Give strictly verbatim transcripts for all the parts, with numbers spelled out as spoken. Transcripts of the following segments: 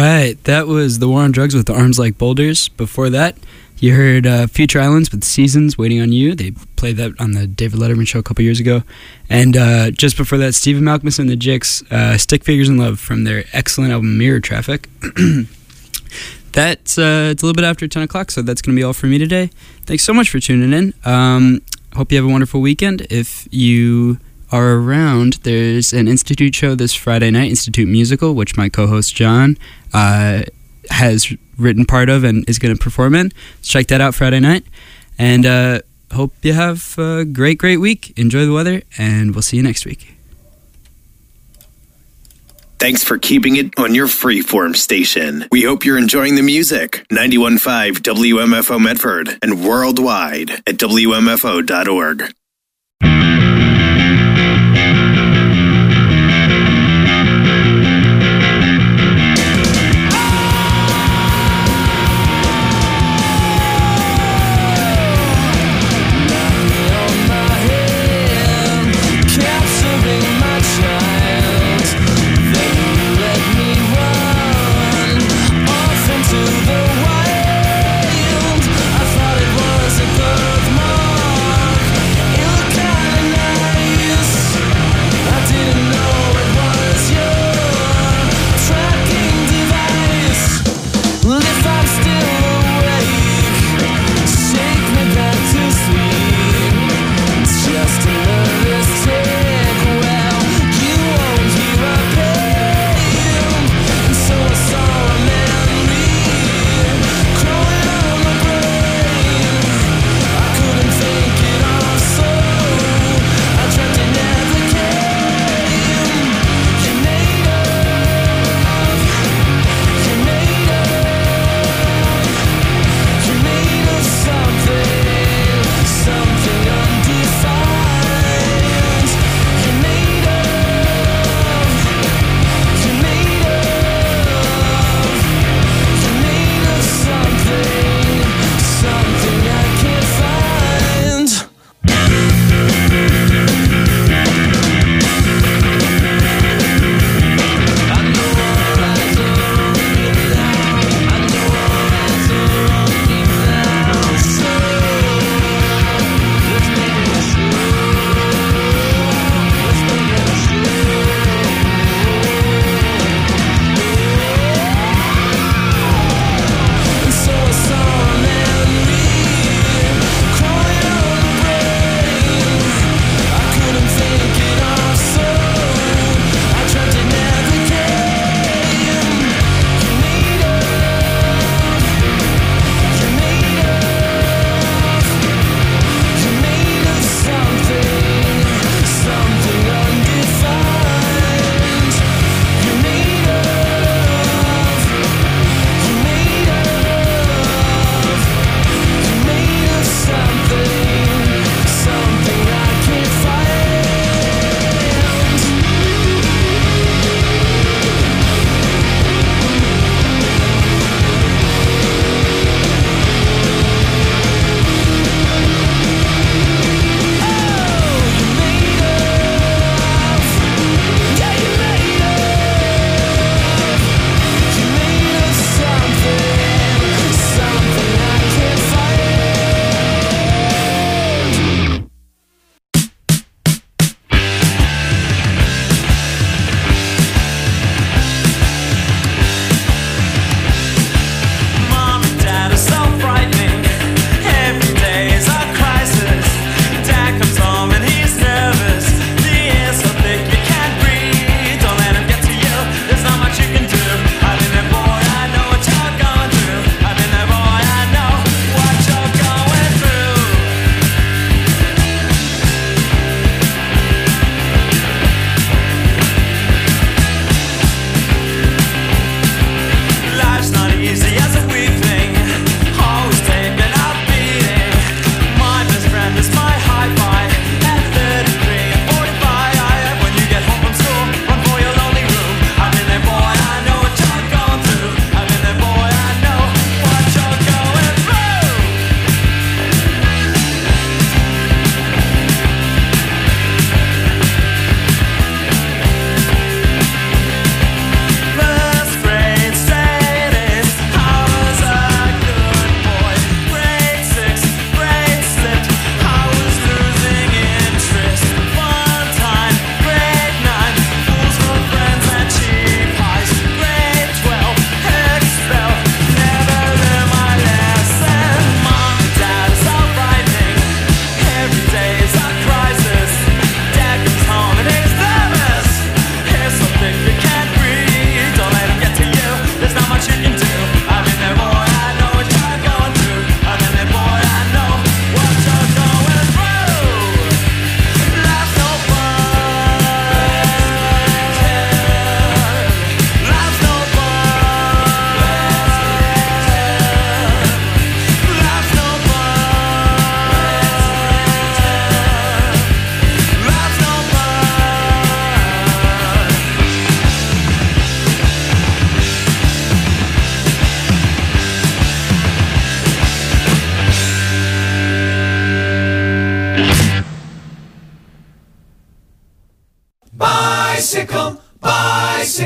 right, that was The War on Drugs with Arms Like Boulders. Before that, you heard uh, Future Islands with Seasons Waiting on You. They played that on the David Letterman show a couple years ago. And uh, just before that, Stephen Malkmus and the Jicks, uh, Stick Figures in Love from their excellent album Mirror Traffic. That's uh, it's a little bit after ten o'clock, so that's going to be all for me today. Thanks so much for tuning in. Um, hope you have a wonderful weekend. If you are around, there's an Institute show this Friday night, Institute Musical, which my co-host John uh, has written part of and is going to perform in. So check that out Friday night. And uh, hope you have a great, great week. Enjoy the weather, and we'll see you next week. Thanks for keeping it on your freeform station. We hope you're enjoying the music. ninety-one point five W M F O Medford and worldwide at W M F O dot org. I thought it was a birthmark.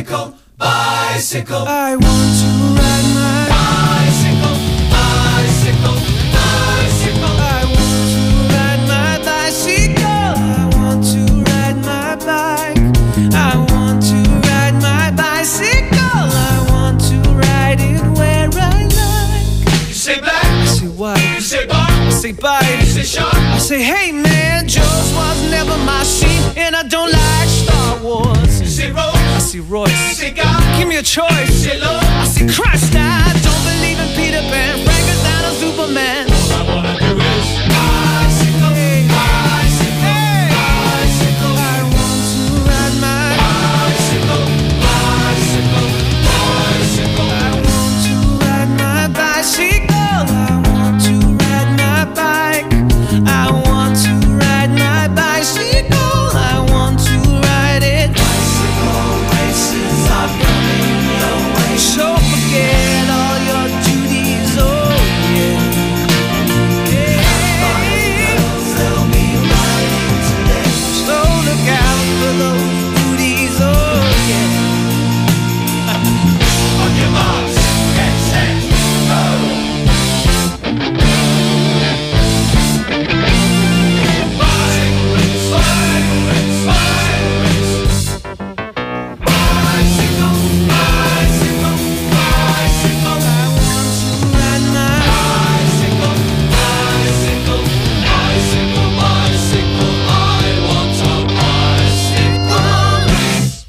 bicycle, bicycle. I want to ride my bicycle, bicycle, bicycle. I want to ride my bicycle. I want to ride my bike. I want to ride my bicycle. I want to ride it where I like. You say black, I say white. You say bar, I say bite. You say shark, I say hey man. Jaws was never my sheep, and I don't like Star Wars. You say Rose, I say Royce. You say God, give me a choice. You say Lord, I say Christ. I don't believe in Peter Pan, Frankenstein or Superman. All I wanna do is bicycle, hey. Bicycle, hey. Bicycle. I want to ride my bicycle, bicycle, bicycle. I want to ride my bicycle. I want to ride my bike. I want to ride my bicycle. I want to ride it. Bicycle races are coming your way. So forget all your duties, oh yeah. Yeah. They'll be riding today. So look out for those booties, oh yeah. On your marks, get set, go. Bicycle race, bicycle race, bicycle race. Bicycle, bicycle, bicycle. I want to ride my bicycle, bicycle, bicycle, bicycle. I want a bicycle race.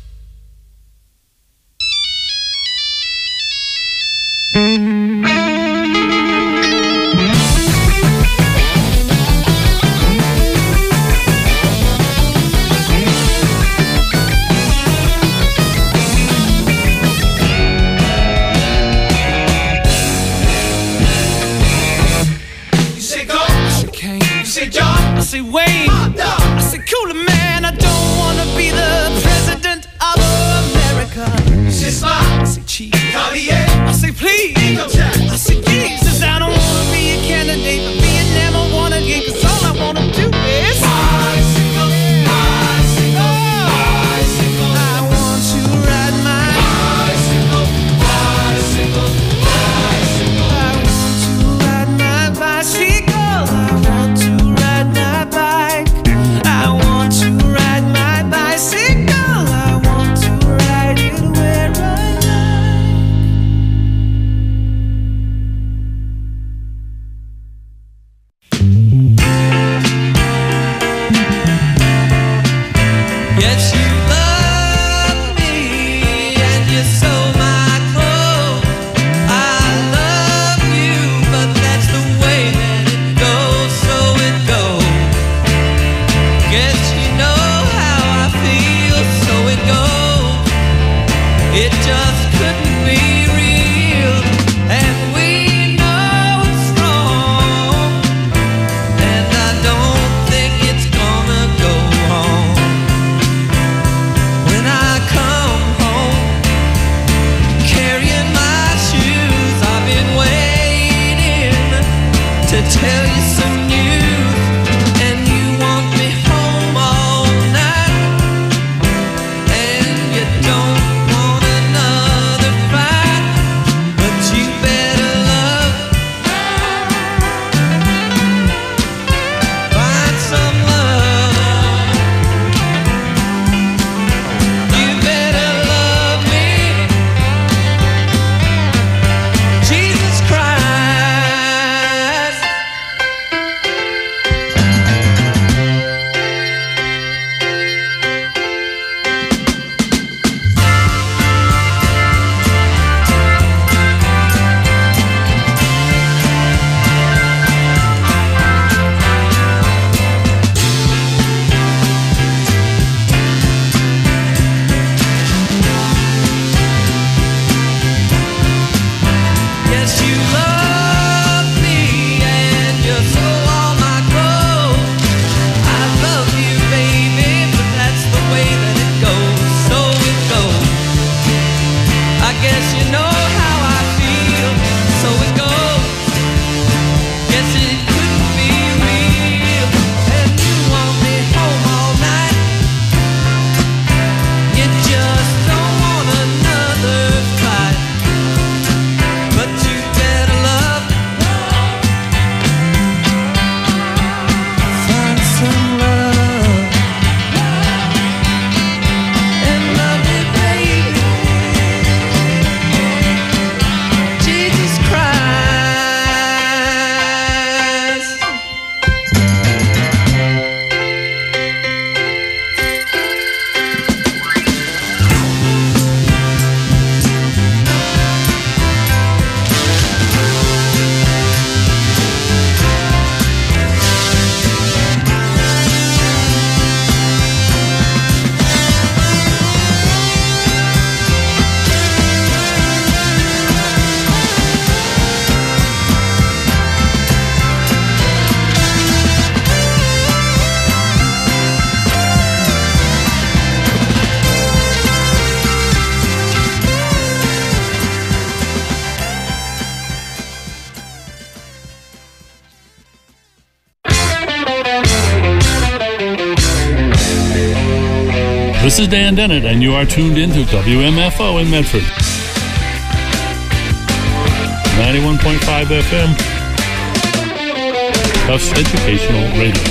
You say go, I say Kane. You say John, I say Wayne. I say cooler man, I don't wanna be the president of America. You say smile, I say cheese. Cartier, I say please. I say Jesus, I don't wanna be a candidate for Vietnam or Watergate, 'cause all I wanna do is bicycle, bicycle, bicycle. I want to ride my bicycle, bicycle, bicycle. I want to ride my bicycle. I want to ride my bike. I want to ride my bicycle. I want to ride it where I like. Yes, you love me and you sew my clothes. I love you, but that's the way that it goes, so it goes. Guess you know how I feel, so it goes. It just couldn't be real, and we know it's wrong, and I don't think it's gonna go on. When I come home, carrying my shoes, I've been waiting to tell you some news, and you want me home all night, and you don't want another fight, but you better love, find some love. You better love me. Jesus Christ. This is Dan Dennett, and you are tuned into W M F O in Medford. ninety-one point five F M. Tufts Educational Radio.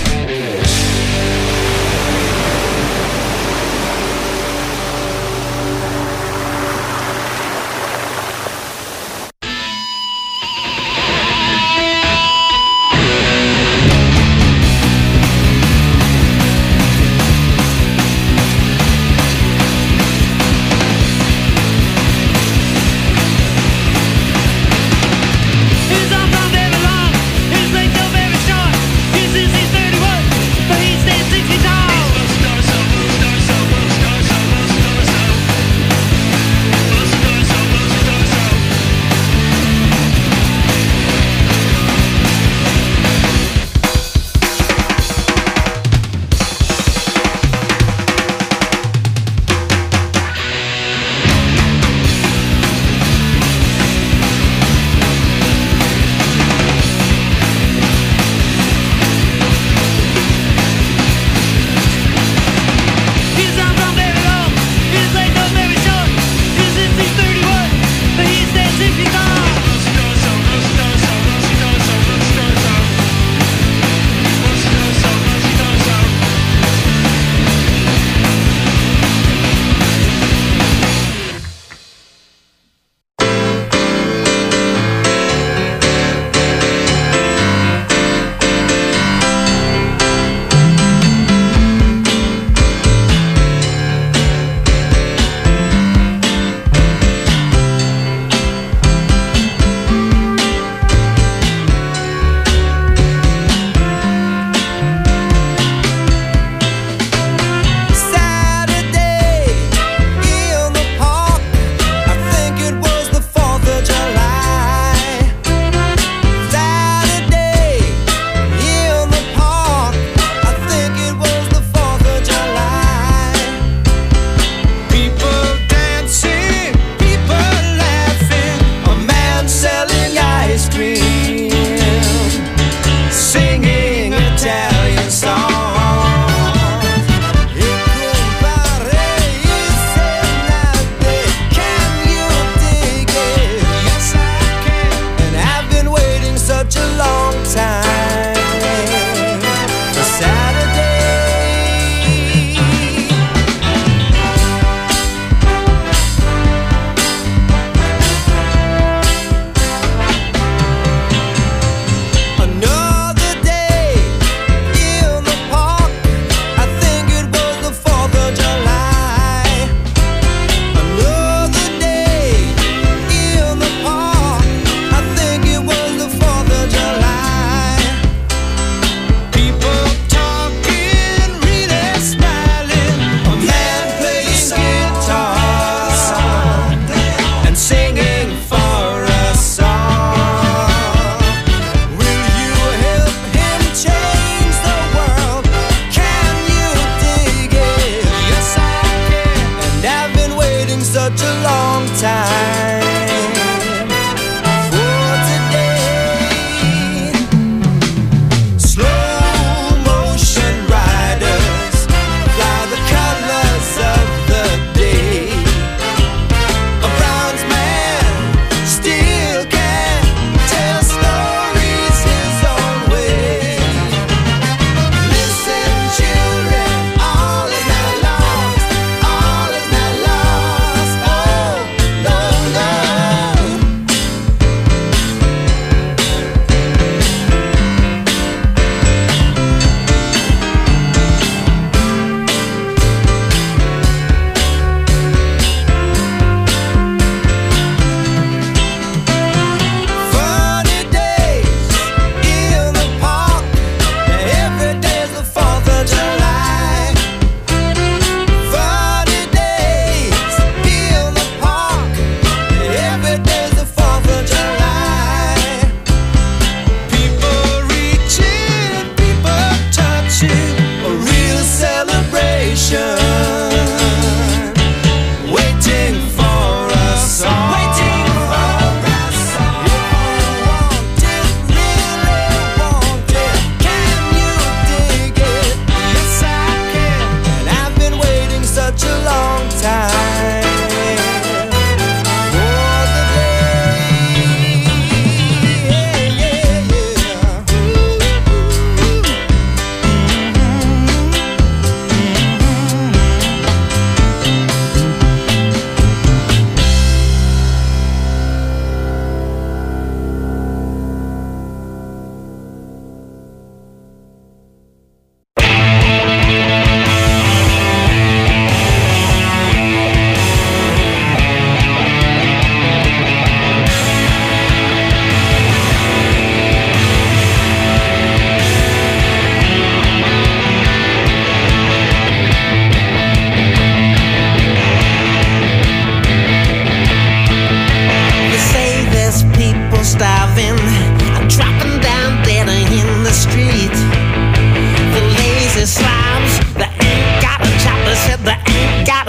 His arms are very long, his legs are very short. He says he's thirty-one.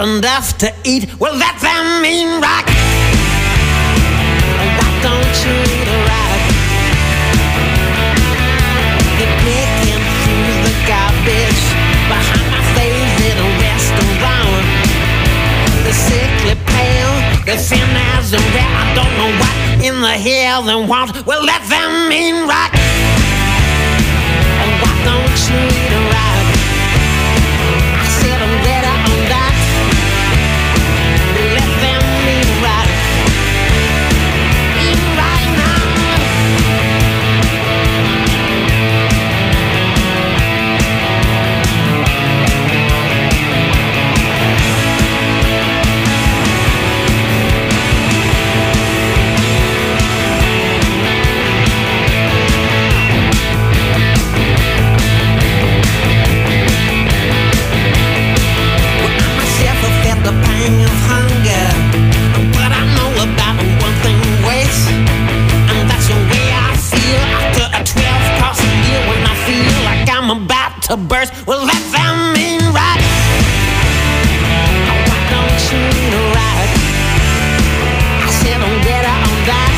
enough to eat. Well, let them mean rock. Why don't you eat a rock? You're picking through the garbage behind my favorite restaurant. The sickly pale, the thin as a rat. I don't know what in the hell they want. Well, let them mean rock. Why don't you eat a rock? I said I'm ready on that. Let them mean rock. Eat right now. The pang of hunger, but I know about one thing waits, and that's the way I feel after a twelve course meal. When I feel like I'm about to burst, well, let them mean right. Why don't you eat a right? I said I'm ready on that.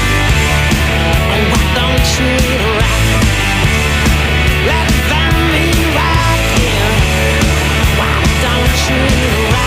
Why don't you eat a right? Let them mean right, yeah. Why don't you eat a right?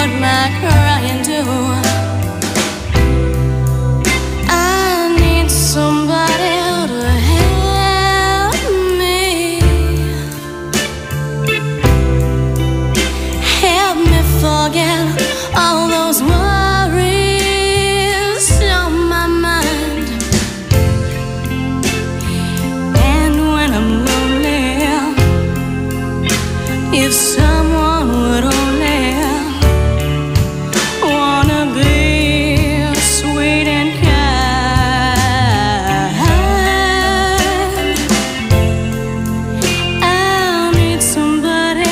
what my crying do. I need somebody to help me, help me forget all those worries on my mind. And when I'm lonely, if someone would only wanna be sweet and kind, I'll need somebody.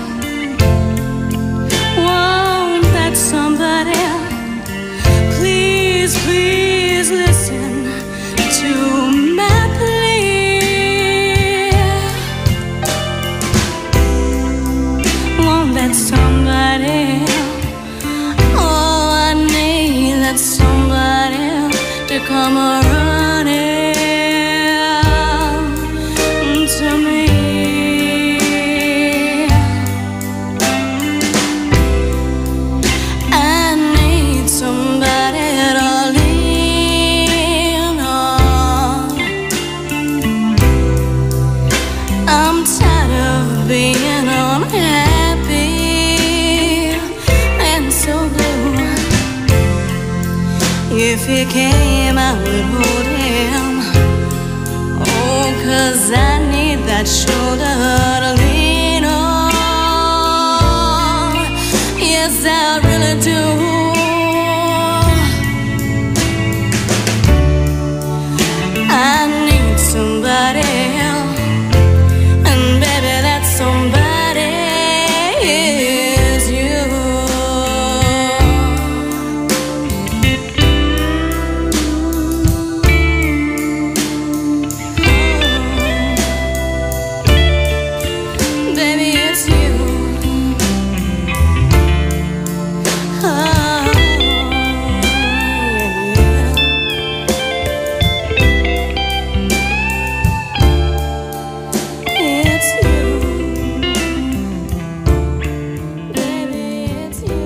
Won't that somebody please, please listen to my plea? Won't that somebody? Oh, I need that somebody to come running to me. I need somebody to lean on. I'm tired of being unhappy and so blue. If he came, I would hold him. Oh, 'cause I need that shoulder to lean on. Yes, I really do. I need somebody, and baby, that somebody is you. Baby, it's you. Oh, yeah. It's you. Baby, it's you.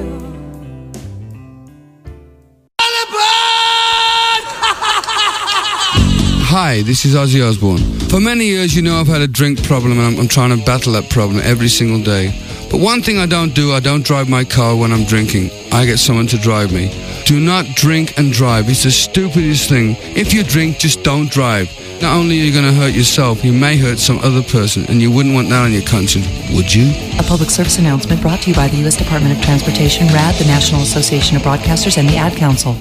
Hi, this is Ozzy Osbourne. For many years, you know I've had a drink problem, and I'm, I'm trying to battle that problem every single day. But one thing I don't do, I don't drive my car when I'm drinking. I get someone to drive me. Do not drink and drive. It's the stupidest thing. If you drink, just don't drive. Not only are you going to hurt yourself, you may hurt some other person, and you wouldn't want that on your conscience, would you? A public service announcement brought to you by the U S Department of Transportation, R A D, the National Association of Broadcasters, and the Ad Council.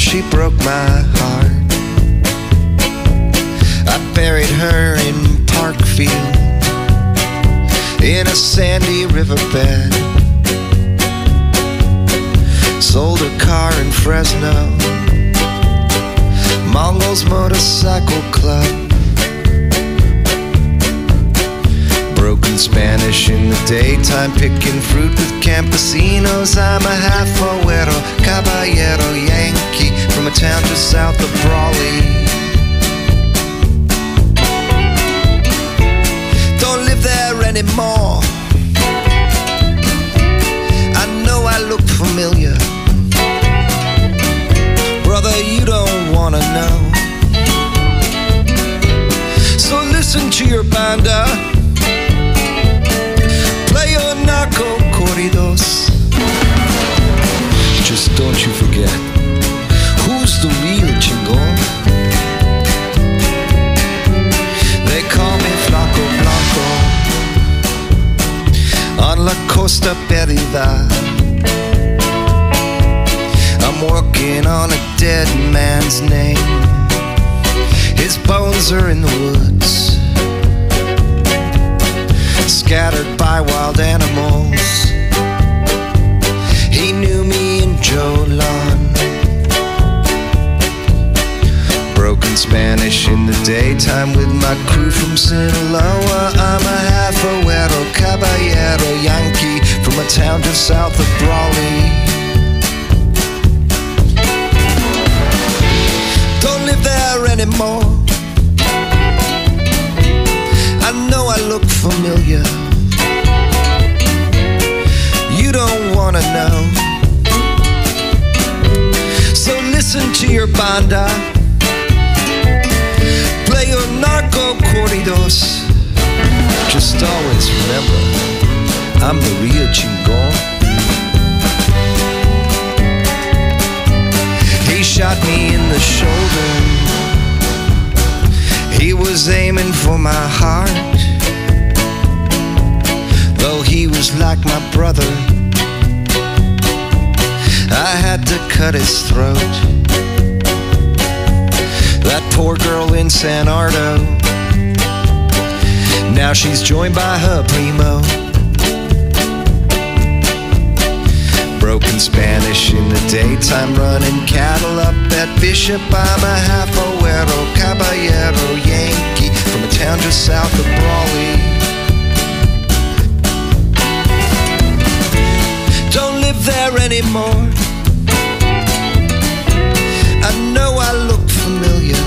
she broke my heart. I buried her in Parkfield, in a sandy riverbed. Sold a car in Fresno, Mongols Motorcycle Club. Broken Spanish in the daytime, picking fruit with campesinos. I'm a half Oero, caballero, Yankee, from a town just south of Brawley. Don't live there anymore. I know I look familiar. Brother, you don't wanna know. So listen to your banda, play your narco corridos. Just don't you forget, who's the real chingon? They call me Flaco Blanco on La Costa Perdida. I'm working on a dead man's name. His bones are in the woods, scattered by wild animals. He knew me in Jolan. Broken Spanish in the daytime with my crew from Sinaloa. I'm a half Oero, caballero, Yankee, from a town just south of Brawley. Don't live there anymore. I know I look familiar. You don't wanna know. So listen to your banda, play your narco corridos. Just always remember, I'm the real chingon. He shot me in the shoulder. He was aiming for my heart. Though he was like my brother, I had to cut his throat. That poor girl in San Ardo, now she's joined by her primo. Broken Spanish in the daytime, running cattle up at Bishop. I'm a half Oero, caballero, Yankee, from a town just south of Brawley. Don't live there anymore. I know I look familiar.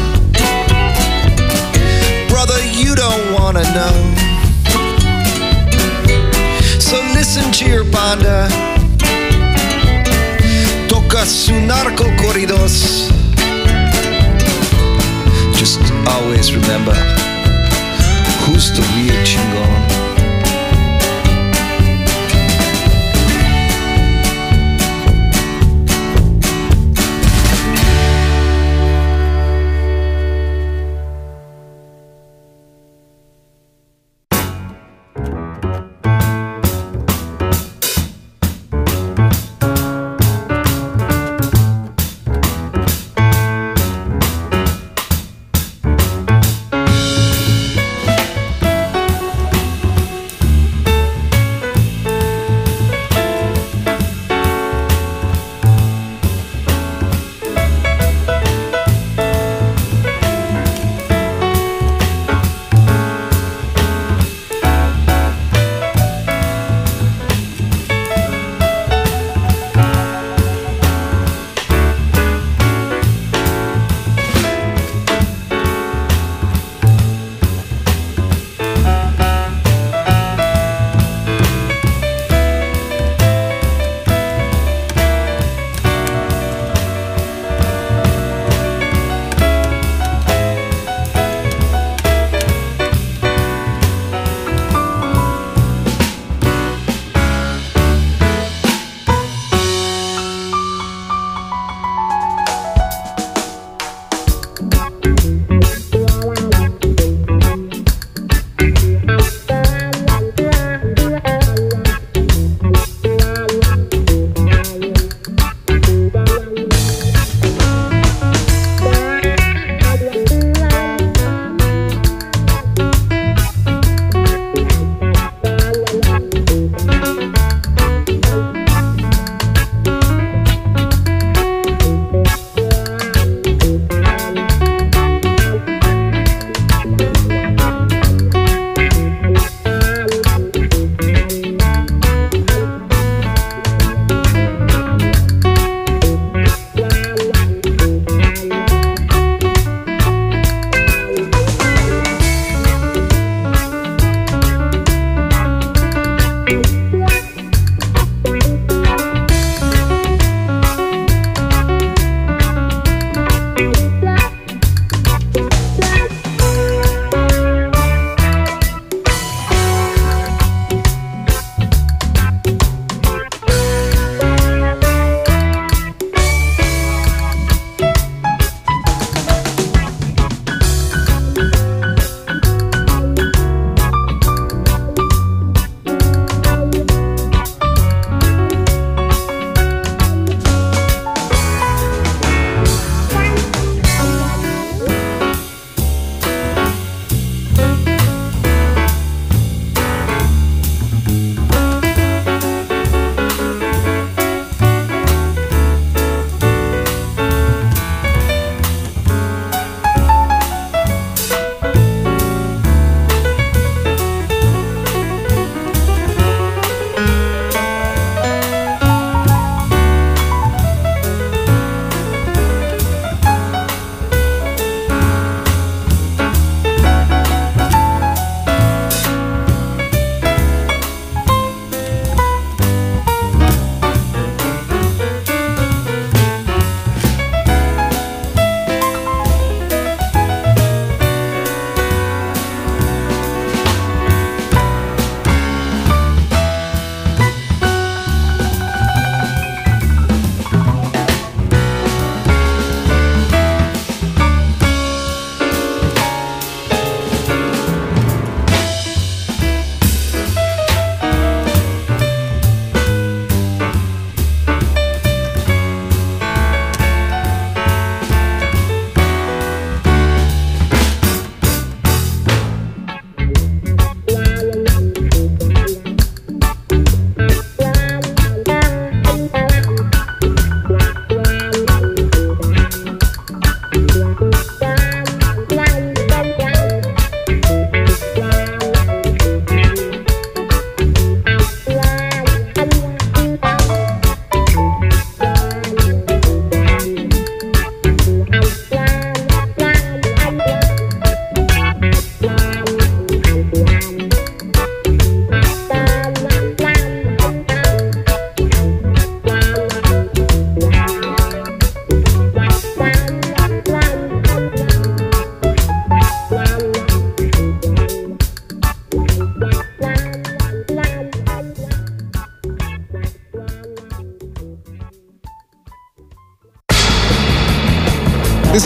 Brother, you don't wanna know. So listen to your banda, toca su narco corridos. Just always remember, who's the real chingon?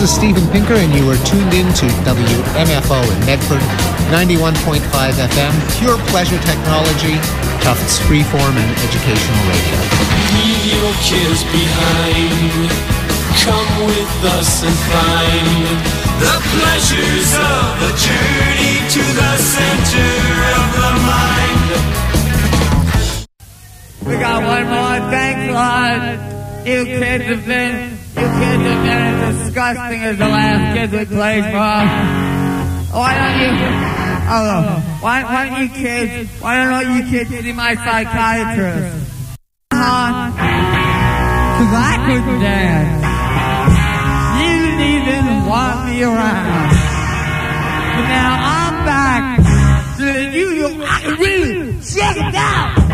is Steven Pinker, and you are tuned in to W M F O in Medford, ninety-one point five F M, pure pleasure technology, Tufts freeform and educational radio. Leave your cares behind. Come with us and find the pleasures of the journey to the center of the mind. We got one more. Thanks a lot. You kids have been, you kids have been as disgusting as the last kids we played for. Why don't you, oh, why, why don't you kids, why don't you kids see my psychiatrist? Huh? Cause I couldn't dance. You didn't even want me around. But now I'm back so that you, I can really check it out.